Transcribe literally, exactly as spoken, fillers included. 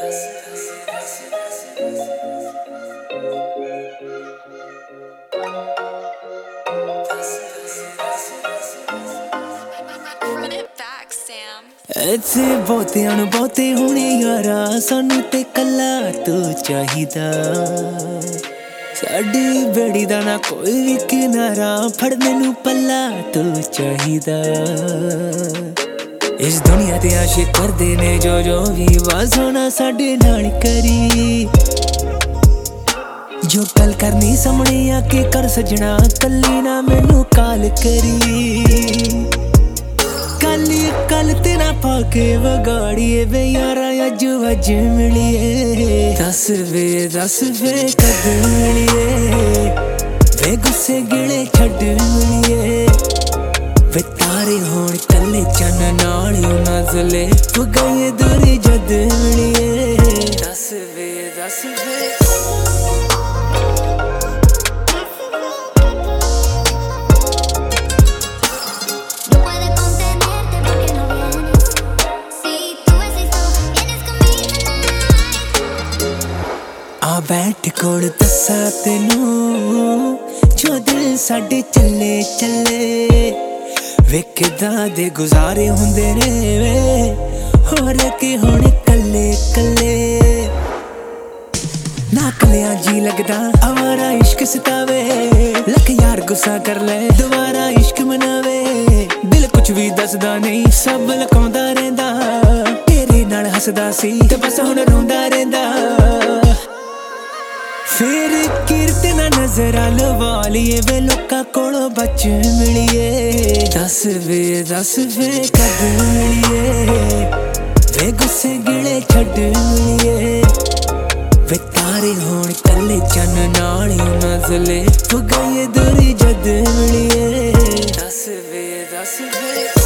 ऐसे बहुतियां नूं बहुते होने यारा सानू ते कल्ला तू चाहिदा साडी बेड़ी दा ना कोई भी किनारा फड़ मैनू पल्ला तू चाहिदा। इस दुनिया ते आशिक करदे ने जो जो भी वाज होना साडे नाल करी जो गल करनी सामने आके कर सजना कल्ली ना मैनू काल करी कल कल तेरा पाके बगाड़िए वे यारा अज अज मिलिए दस वे दस वे कद मिलिए वे गुस्से गिले छड़ मिलिए वे तारे होण कल्ले चन नाल नजले तू गई दूरी जद मिलिए दस वे दस वे आ बैठ कोल दसा तेनू जो दिल साडे चले चले वे किदां दे गुजारे हुंदे ने वे होर के हुण कल्ले कल्ले ना कलियां जी लगदा आवारा इश्क सतावे लख यार गुस्सा कर ले दोबारा इश्क मनावे दिल कुछ भी दसदा नहीं सब लकाउंदा रहिंदा तेरे नाल हसदा सी ते बस हुण रोंदा रहिंदा फिर कीर्तना नजरा लवा लिए वे लोका कोलों बच मिलिए दस वे दस वे कद मिलिए वे गुस्से गिले छड़ मिलिए वे तारे होण कल्ले चन नाल नजले तू गई दूरी जद मिलिए दस वे दस वे